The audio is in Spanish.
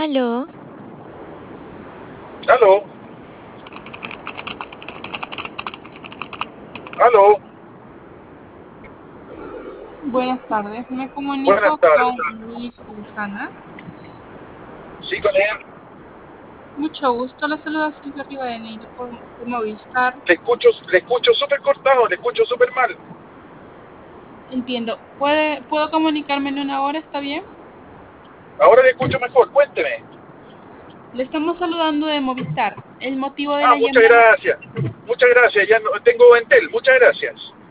Aló, Aló, aló, Buenas tardes, me buenas comunico tardes. con Luis Sultana. Sí, con él. Mucho gusto, la saluda Silvia Rivadeneira de Movistar. Le escucho súper cortado, le escucho súper mal. Entiendo, ¿puedo comunicarme en una hora? ¿Está bien? Ahora le escucho mejor, cuénteme. Le estamos saludando de Movistar. El motivo de la Muchas llamada, gracias. Muchas gracias, ya no, tengo Entel, muchas gracias.